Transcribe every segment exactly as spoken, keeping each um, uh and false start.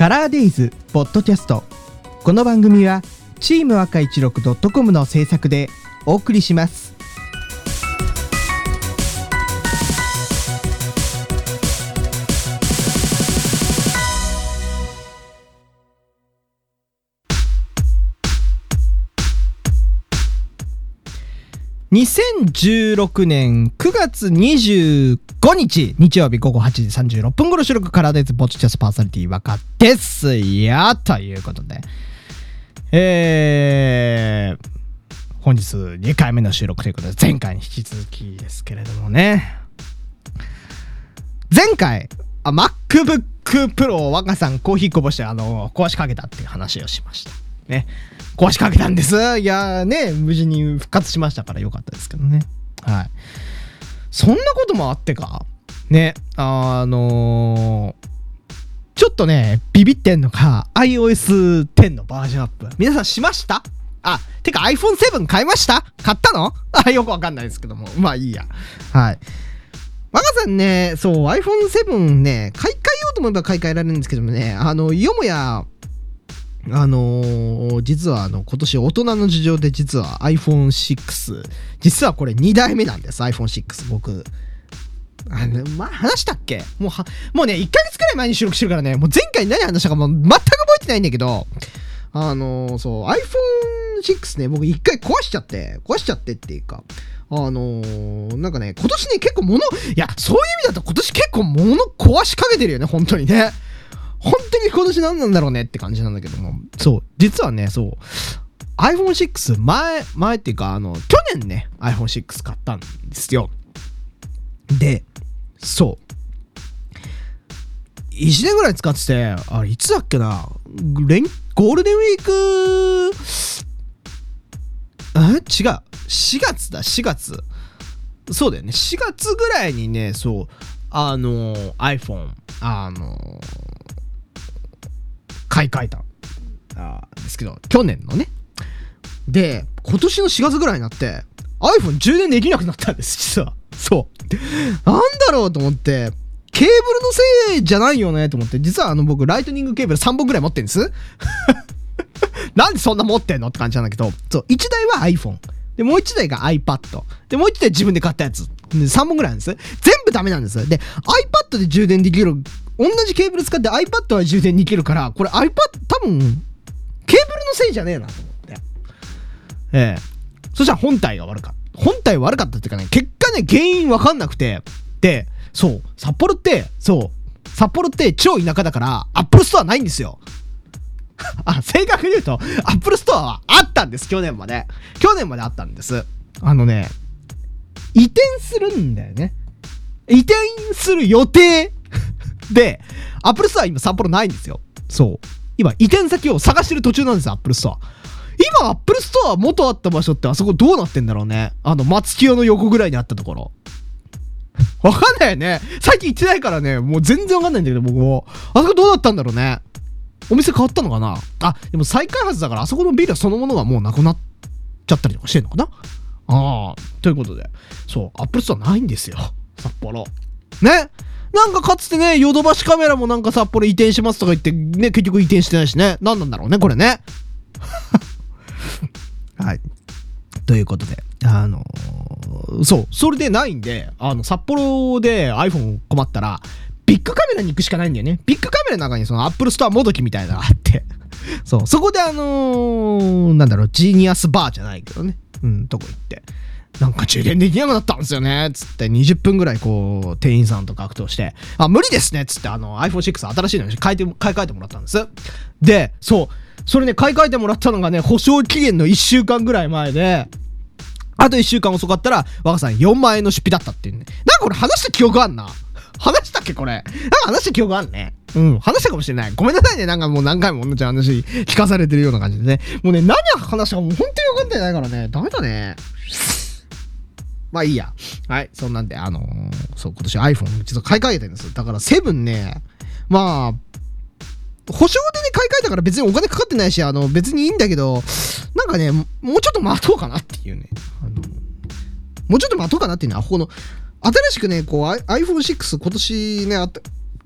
カラーデイズポッドキャスト。この番組はチーム若いちろく .com の制作でお送りします。にせんじゅうろくねんくがつにじゅうごにち日曜日午後はちじさんじゅうろっぷん頃収録、カラーデイズポッドキャストパーソナリティ若ですやということで、えー、本日にかいめの収録ということで、前回に引き続きですけれどもね、前回あ MacBook Pro 若さんコーヒーこぼしてあの壊しかけたっていう話をしましたね。壊しかけたんです。いやーね、無事に復活しましたからよかったですけどね。はい。そんなこともあってかね、あのー、ちょっとねビビってんのか アイオーエステン のバージョンアップ皆さんしました？あ、てか アイフォンセブン 買いました？買ったの？あ、よくわかんないですけども、まあいいや。はい。若さんね、そう アイフォンセブン ね買い替えようと思えば買い替えられるんですけどもね、あのよもやあのー、実はあの今年大人の事情で実は アイフォンシックス 実はこれにだいめなんです。 アイフォンシックス 僕あのまあ話したっけもうはもうねいっかげつくらい前に収録してるからね、もう前回何話したかもう全く覚えてないんだけど、あのー、そう アイフォンシックス ね僕一回壊しちゃって壊しちゃってっていうかあのー、なんかね今年ね結構物いやそういう意味だと今年結構物壊しかけてるよね本当にね。本当に今年何なんだろうねって感じなんだけども、そう実はねそう アイフォンシックス 前前っていうかあの去年ね アイフォンシックス 買ったんですよ。でそういちねんぐらい使ってて、あれいつだっけな、連ゴールデンウィークあ違うしがつだしがつそうだよねしがつぐらいにねそうあのー、iPhone あのー買い替えたあですけど去年のねで今年のしがつぐらいになって iPhone 充電できなくなったんです実は。そうなんだろうと思ってケーブルのせいじゃないよねと思って、実はあの僕ライトニングケーブルさんぼんぐらい持ってるんですなんでそんな持ってんのって感じなんだけど、そういちだいは iPhone でもういちだいが iPad でもういちだい自分で買ったやつでさんぼんぐらいなんです。全部ダメなんです。で iPad で充電できる同じケーブル使って iPad は充電できるから、これ iPad 多分ケーブルのせいじゃねえなと思って、ええそしたら本体が悪かった本体悪かったっていうかね、結果ね原因わかんなくて、でそう札幌ってそう札幌って超田舎だからアップルストアないんですよあ正確に言うとアップルストアはあったんです。去年まで去年まであったんです。あのね移転するんだよね。移転する予定で、アップルストア今札幌ないんですよ。そう。今移転先を探してる途中なんですよ、アップルストア。今、アップルストア元あった場所ってあそこどうなってんだろうね。あの、松清の横ぐらいにあったところ。わかんないよね。最近行ってないからね、もう全然わかんないんだけど、僕も。あそこどうなったんだろうね。お店変わったのかな。あ、でも再開発だから、あそこのビルそのものがもうなくなっちゃったりとかしてんのかな。ああ、ということで。そう、アップルストアないんですよ、札幌。ね。なんかかつてねヨドバシカメラもなんか札幌移転しますとか言ってね結局移転してないしね、何なんだろうねこれねはいということであのー、そうそれでないんで、あの札幌で iPhone 困ったらビッグカメラに行くしかないんだよね。ビッグカメラの中にそのアップルストアもどきみたいなのがあってそうそこであのー、なんだろうジーニアスバーじゃないけどねうんとこ行ってなんか充電できなくなったんですよねつってにじゅっぷんぐらいこう店員さんと格闘して、あ無理ですねつってあの アイフォンシックス 新しいのに買いて買い替えてもらったんです。でそうそれね買い替えてもらったのがね保証期限のいっしゅうかんぐらい前で、あといっしゅうかん遅かったら若さんよんまんえんの出費だったっていうね。なんかこれ話した記憶あんな話したっけこれなんか話した記憶あんね。うん話したかもしれない。ごめんなさいね、なんかもう何回も同じ話聞かされてるような感じでね、もうね何話したかもう本当に分かってないからねダメだね。まあいいや。はい。そんなんで、あのー、そう、今年 iPhone 実は買い替えてるんです。だからセブンね、まあ、保証でね、買い替えたから別にお金かかってないし、あの、別にいいんだけど、なんかね、もうちょっと待とうかなっていうね。あのもうちょっと待とうかなっていうのは、この、新しくね、こう、アイフォンシックス 今年ね、あった、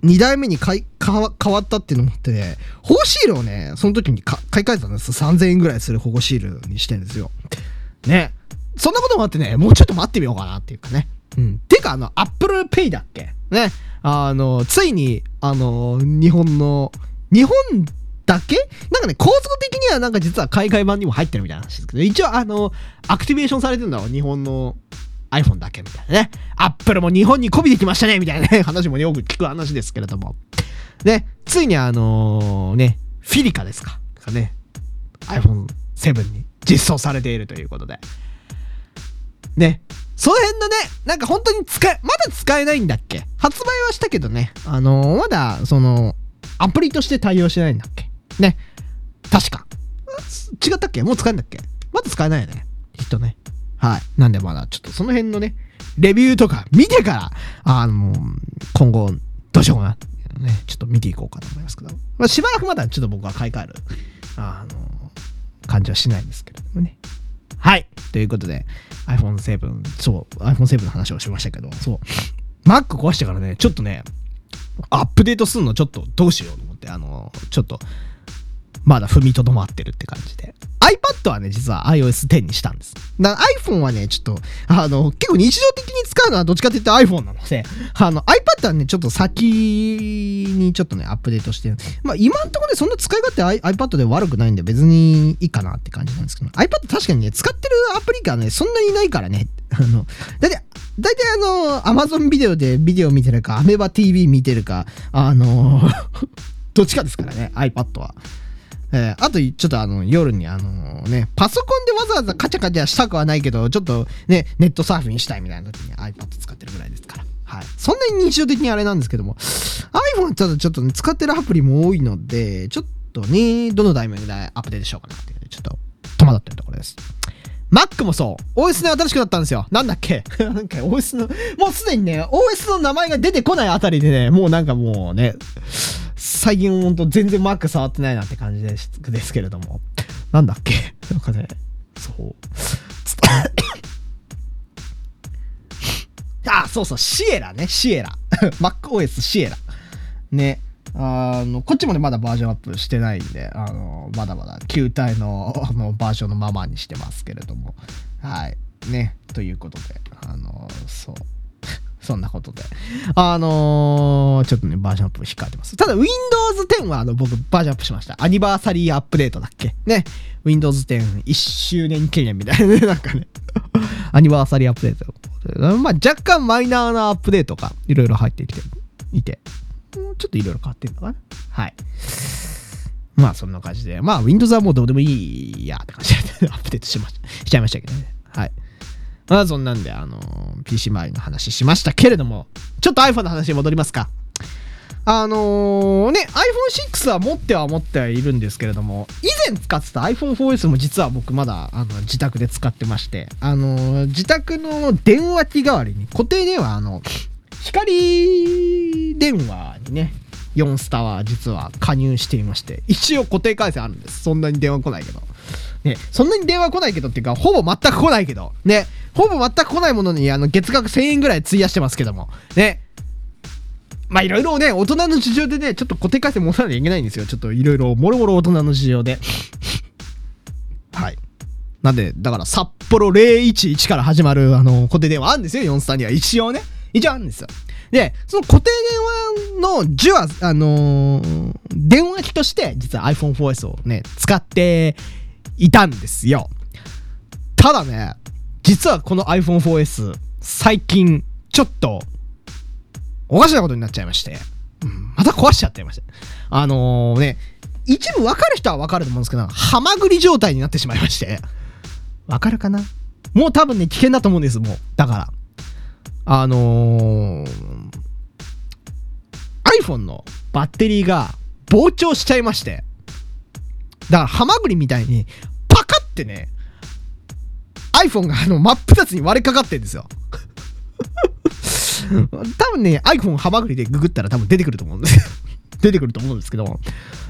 にだいめに買い変わ変わったっていうのもあってね、保護シールをねその時に買い替えたんです。さんぜんえんぐらいする保護シールにしてるんですよね。そんなこともあってね、もうちょっと待ってみようかなっていうかね。うん。てかあの Apple Pay だっけね、あのついにあの日本の日本だけなんかね、構造的にはなんか実は海外版にも入ってるみたいな話ですけど、一応あのアクティベーションされてるのは日本の iPhone だけみたいなね。Apple も日本に媚びてきましたねみたいなね話もよく聞く話ですけれどもね、ついにあのねフィリカですかがね アイフォンセブン に実装されているということでね、その辺のね、なんか本当に使えまだ使えないんだっけ。発売はしたけどね、あのー、まだそのアプリとして対応してないんだっけね。確か違ったっけ。もう使えんだっけ。まだ使えないよねきっとね。はい。なんでまだちょっとその辺のねレビューとか見てからあの今後どうしようかなね、ちょっと見ていこうかと思いますけど、まあ、しばらくまだちょっと僕は買い替えるあの感じはしないんですけれどもね。はい。ということで アイフォンセブン、 そう アイフォンセブン の話をしましたけど、そう Mac 壊してからねちょっとねアップデートするのちょっとどうしようと思って、あのちょっとまだ踏みとどまってるって感じで、 iPad はね実は アイオーエステン にしたんです。だから iPhone はねちょっとあの結構日常的に使うのはどっちかって言って iPhone なので、あの iPad はねちょっと先にちょっとねアップデートして、まあ今んところねそんな使い勝手 iPad で悪くないんで別にいいかなって感じなんですけど、 iPad 確かにね使ってるアプリがねそんなにないからね、あのだいたいだいたいあの Amazon ビデオでビデオ見てるか Ameba ティーブイ 見てるか、あのどっちかですからね iPad は。えー、あとちょっとあの夜にあのねパソコンでわざわざカチャカチャしたくはないけどちょっとねネットサーフィンしたいみたいな時に iPad 使ってるぐらいですから、はい、そんなに日常的にあれなんですけども iPhone はちょっとちょっと、ね、使ってるアプリも多いのでちょっとねどのタイミングでアップデートしようかなっていうちょっと戸惑ってるところです。Mac もそう オーエス ね新しくなったんですよ。なんだっけなんか オーエス のもうすでにね オーエス の名前が出てこないあたりでねもうなんかもうね最近ほんと全然 Mac 触ってないなって感じです、ですけれども、なんだっけなんかねそうあそうそうシエラねシエラMacOS シエラね、あのこっちもねまだバージョンアップしてないんであのまだまだ旧体のあのバージョンのままにしてますけれども、はいねということであのそうそんなことであのー、ちょっとねバージョンアップ控えてます。ただ Windows テンはあの僕バージョンアップしました。アニバーサリーアップデートだっけね Windows テンいっしゅうねん記念みたいなねなんかねアニバーサリーアップデート、まあ若干マイナーなアップデートがいろいろ入ってきていてちょっといろいろ変わってるのかな。はい。まあそんな感じで、まあ Windows はもうどうでもいいやって感じでアップデートしまししちゃいましたけどね。はい。まあそんなんであの ピーシー 周りの話しましたけれども、ちょっと iPhone の話に戻りますか。あのー、ね アイフォンシックス は持っては持ってはいるんですけれども、以前使ってた アイフォンフォーエス も実は僕まだあの自宅で使ってまして、あのー、自宅の電話機代わりに固定電話あの光電話にねよんスタは実は加入していまして、一応固定回線あるんです。そんなに電話来ないけどね、そんなに電話来ないけどっていうかほぼ全く来ないけどね、ほぼ全く来ないものにあの月額せんえんぐらい費やしてますけどもね、まあいろいろね大人の事情でねちょっと固定回線持たなきゃいけないんですよ。ちょっといろいろもろもろ大人の事情ではいなんでだから札幌ゼロいちいちから始まるあの固定電話あるんですよ。よんスタには一応ね一応あるんですよ。でその固定電話の受話あのー、電話機として実は アイフォンフォーエス をね使っていたんですよ。ただね実はこの アイフォンフォーエス 最近ちょっとおかしなことになっちゃいまして、うん、また壊しちゃっていました。あのー、ね一部分かる人は分かると思うんですけどハマグリ状態になってしまいまして、分かるかな。もう多分ね危険だと思うんです。もうだからあのー、iPhone のバッテリーが膨張しちゃいまして、だからハマグリみたいにパカってね iPhone があの真っ二つに割れかかってるんですよ多分ね iPhone ハマグリでググったら多分出てくると思うんです出てくると思うんですけど、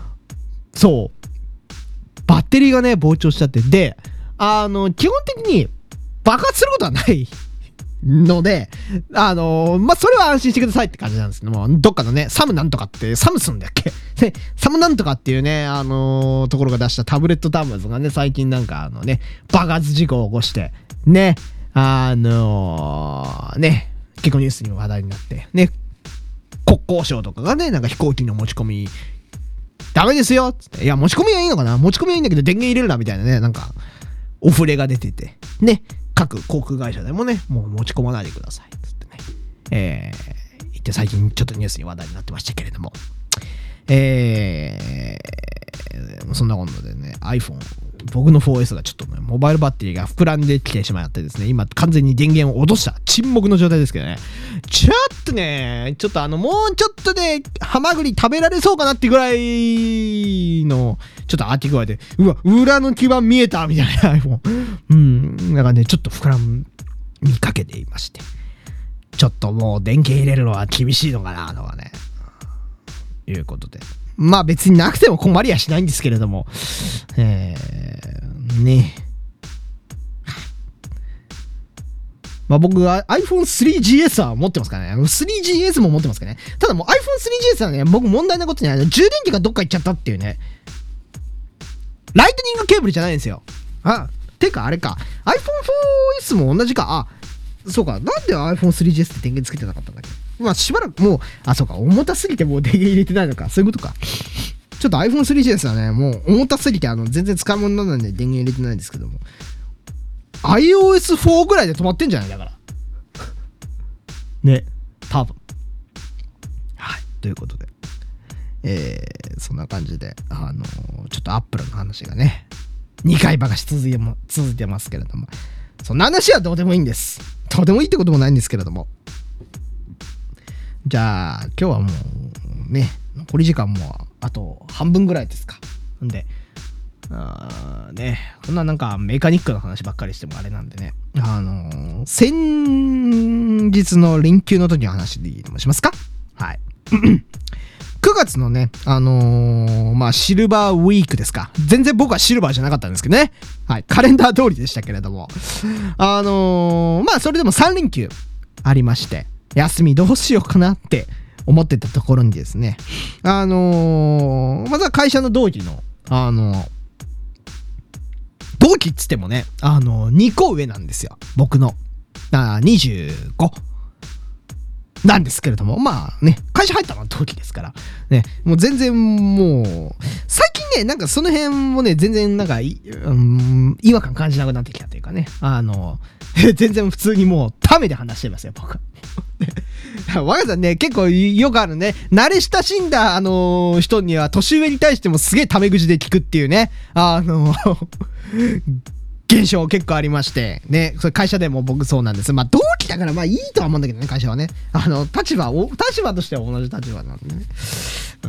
そうバッテリーがね膨張しちゃって、であの基本的に爆発することはないので、あのー、まあ、それは安心してくださいって感じなんですけども、どっかのね、サムなんとかって、サムスンだっけね、サムなんとかっていうね、あのー、ところが出したタブレット端末がね、最近なんかあのね、爆発事故を起こして、ね、あのー、ね、結構ニュースにも話題になって、ね、国交省とかがね、なんか飛行機の持ち込み、ダメですよっつって、いや、持ち込みはいいのかな、持ち込みはいいんだけど電源入れるなみたいなね、なんか、お触れが出てて、ね、各航空会社でもね、もう持ち込まないでくださいっつってね、えー、言って最近ちょっとニュースに話題になってましたけれども、えー、そんなことでね、iPhone、僕の フォーエス がちょっとね、モバイルバッテリーが膨らんできてしまってですね、今完全に電源を落とした沈黙の状態ですけどね、ちょっとね、ちょっとあの、もうちょっとで、ハマグリ食べられそうかなってぐらいの、ちょっとアーティクルで、うわ、裏の基板見えたみたいな iPhone。うん、なんかね、ちょっと膨らみかけていまして、ちょっともう電源入れるのは厳しいのかな、とかね、いうことで。まあ別になくても困りはしないんですけれども、えー、ね。まあ僕は アイフォンスリージーエス は持ってますからね。スリージーエス も持ってますからね。ただもう アイフォンスリージーエス はね、僕問題なことには充電器がどっか行っちゃったっていうね。ライトニングケーブルじゃないんですよ。あ、てかあれか。アイフォンフォーエス も同じか。あ、そうか。なんで アイフォンスリージーエス って電源つけてなかったんだっけ。まあしばらくもう、あ、そうか。重たすぎてもう電源入れてないのか。そういうことか。ちょっと アイフォンスリージーエス はね、もう重たすぎてあの全然使い物にならないんで電源入れてないんですけども。アイオーエスフォー ぐらいで止まってんじゃないだから。ね。多分。はい。ということで。えー、そんな感じで、あのー、ちょっとアップルの話がね、にかいばかし続いても、続いてますけれども。そんな話はどうでもいいんです。どうでもいいってこともないんですけれども。じゃあ、今日はもう、ね、残り時間もあと半分ぐらいですか。んで、あーね、こんななんかメカニックの話ばっかりしてもあれなんでね。あのー、先日の連休の時の話でもしますか？はい。くがつのね、あのー、まあ、シルバーウィークですか。全然僕はシルバーじゃなかったんですけどね。はい。カレンダー通りでしたけれども。あのー、まあ、それでもさん連休ありまして、休みどうしようかなって思ってたところにですね、あのー、まずは会社の同期の、あのー、同期っつってもね、あのー、にこ上なんですよ。僕の。あにじゅうご。なんですけれども、まあね、会社入ったのは同期ですから、ね、もう全然もう、最近ね、なんかその辺もね、全然なんか、うん、違和感感じなくなってきたというかね、あの、全然普通にもう、ためで話してますよ、僕は。わかさんね、結構よくあるね、慣れ親しんだ、あのー、人には、年上に対してもすげえタメ口で聞くっていうね、あの現象結構ありまして、ね、それ会社でも僕そうなんです。まあ、同期だからまあいいとは思うんだけどね、会社はね。あの、立場を、立場としては同じ立場なんでね。うん、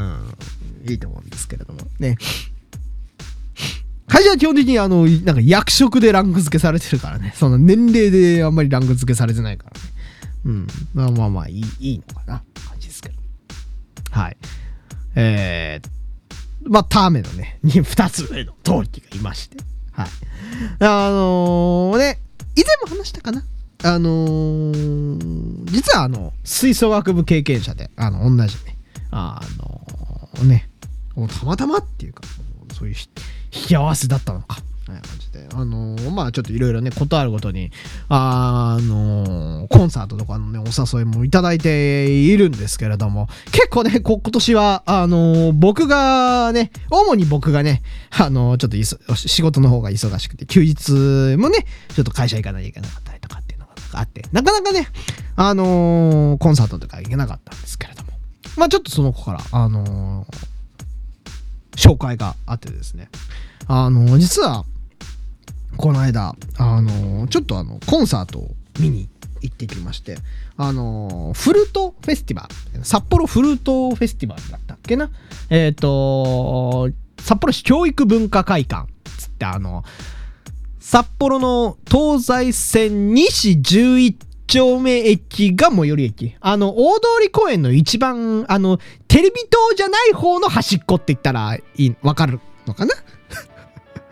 いいと思うんですけれども。ね。会社は基本的にあの、なんか役職でランク付けされてるからね。その年齢であんまりランク付けされてないからね。うん。まあまあまあ、いい、いいのかな、感じですけど。はい。えー、まあ、ターメのね、二つ上の同期がいまして。はい。あのー、ね、以前も話したかな。あのー、実はあの、吹奏楽部経験者で、あの、同じね、あのー、ね、たまたまっていうか、そういう引き合わせだったのか。はい、感じで。あのー、まあちょっといろいろね、ことあるごとに、あのー、コンサートとかのね、お誘いもいただいているんですけれども、結構ね、こ今年は、あのー、僕がね、主に僕がね、あのー、ちょっといそ仕事の方が忙しくて、休日もね、ちょっと会社行かなきゃいけなかったりとかっていうのがあって、なかなかね、あのー、コンサートとか行けなかったんですけれども、まあちょっとその子から、あのー、紹介があってですね、あのー、実は、この間、あのー、ちょっとあの、コンサートを見に行ってきまして、あのー、フルートフェスティバル、札幌フルートフェスティバルだったっけな、えっと、札幌市教育文化会館つって、あの、札幌の東西線西じゅういち丁目駅が最寄り駅。あの、大通公園の一番、あの、テレビ塔じゃない方の端っこって言ったらいい、わかるのかな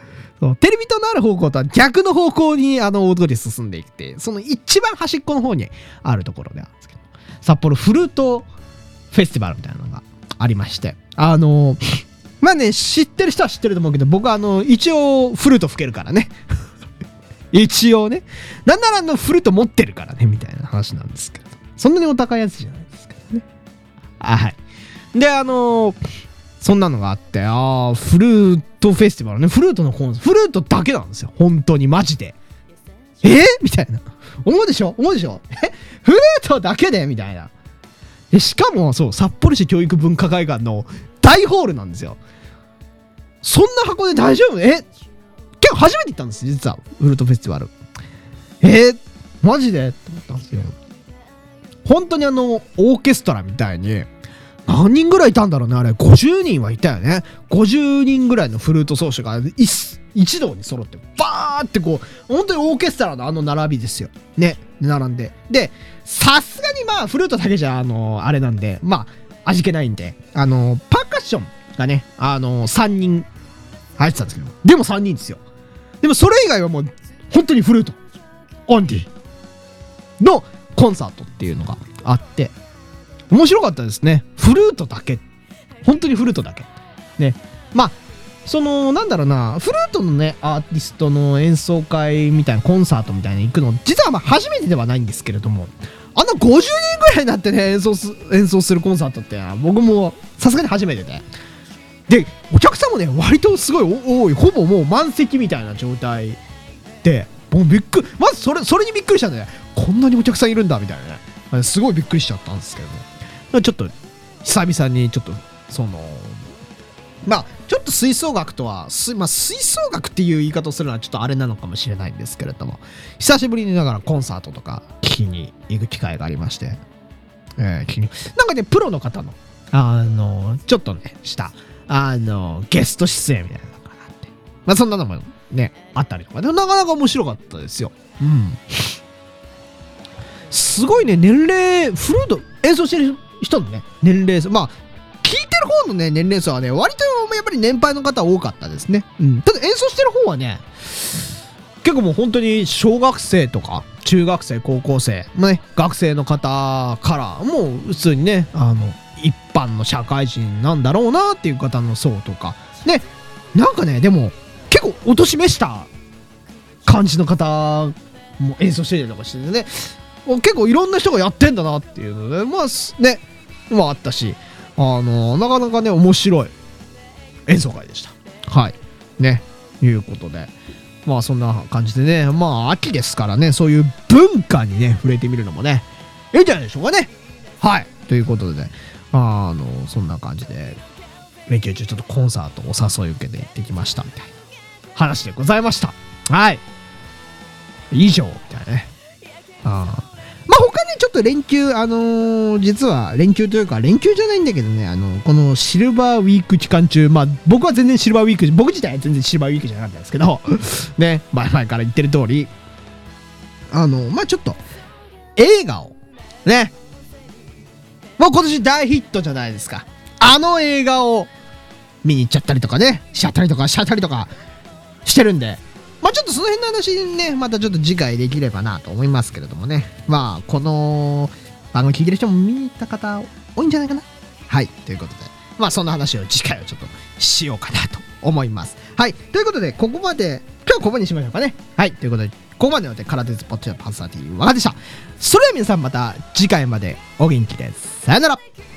そうテレビ塔のある方向とは逆の方向にあの大通り進んでいって、その一番端っこの方にあるところであるんですけど、札幌フルートフェスティバルみたいなのがありまして、あのまあね、知ってる人は知ってると思うけど、僕はあの一応フルート吹けるからね一応ね、なんならあのフルート持ってるからねみたいな話なんですけど、そんなにお高いやつじゃないですけどね。はいで、あのそんなのがあって、ああフルートフェスティバルね、フルートのコンサート、フルートだけなんですよ、本当にマジで。えー、みたいな思うでしょ思うでしょえフルートだけでみたいな。でしかもそう札幌市教育文化会館の大ホールなんですよ。そんな箱で大丈夫？え結構初めて行ったんです実はフルートフェスティバル。えー、マジでって思ったんですよ。本当にあのオーケストラみたいに何人ぐらいいたんだろうね、あれごじゅうにんはいたよね。ごじゅうにんぐらいのフルート奏者が一堂に揃ってバーってこう本当にオーケストラのあの並びですよね、並んで、でさすがにまあフルートだけじゃあのあれなんで、まあ味気ないんで、あのパーカッションがねあのさんにん入ってたんですけど、でもさんにんですよ。でもそれ以外はもう本当にフルートオンリーのコンサートっていうのがあって面白かったですね。フルートだけ、本当にフルートだけね。まあそのなんだろうな、フルートのねアーティストの演奏会みたいなコンサートみたいなの行くの実はまあ初めてではないんですけれども、あのごじゅうにんぐらいになってね演奏す演奏するコンサートって僕もさすがに初めてで、でお客さんもね割とすごい多い、ほぼもう満席みたいな状態で、もうびっくり、まずそれそれにびっくりしたんでね、こんなにお客さんいるんだみたいなね、すごいびっくりしちゃったんですけどね。ちょっと久々にちょっとそのまあちょっと吹奏楽とはす、まあ、吹奏楽っていう言い方をするのはちょっとあれなのかもしれないんですけれども、久しぶりにだからコンサートとか聞きに行く機会がありまして、えー、聞きになんかねプロの方のあのちょっとねしたあのゲスト出演みたいなのがあって、まあそんなのもねあったりとかで、なかなか面白かったですよ。うんすごいね、年齢フルート演奏してる人のね年齢層、まあ聞いてる方のね年齢層はね割とやっぱり年配の方多かったですね。うん、ただ演奏してる方はね結構もう本当に小学生とか中学生高校生、まあね、学生の方からもう普通にねあの一般の社会人なんだろうなっていう方の層とかね、なんかねでも結構お年めした感じの方も演奏してたりとかしてね、結構いろんな人がやってんだなっていうので、まあねまああったし、あのなかなかね面白い演奏会でした。はいねいうことで、まあそんな感じでね、まあ秋ですからね、そういう文化にね触れてみるのもねいいんじゃないでしょうかね。はいということでね、あのそんな感じで連休中ちょっとコンサートお誘い受けて行ってきましたみたいな話でございました。はい以上みたいなね。ああまあ他にちょっと連休あのー、実は連休というか連休じゃないんだけどね、あのこのシルバーウィーク期間中、まあ僕は全然シルバーウィーク僕自体は全然シルバーウィークじゃなかったんですけどね前々から言ってる通りあのまあちょっと映画をねもう今年大ヒットじゃないですか、あの映画を見に行っちゃったりとかねしちゃったりとかしちゃったりとかしてるんで、まあちょっとその辺の話ねまたちょっと次回できればなと思いますけれどもね、まあこの番組聞いてる人も見に行った方多いんじゃないかな。はいということでまあそんな話を次回はちょっとしようかなと思います。はいということでここまで今日はここにしましょうかね。はいということでここまでので空手スポッチャパーソナリティわかでした。それでは皆さんまた次回までお元気です。さよなら。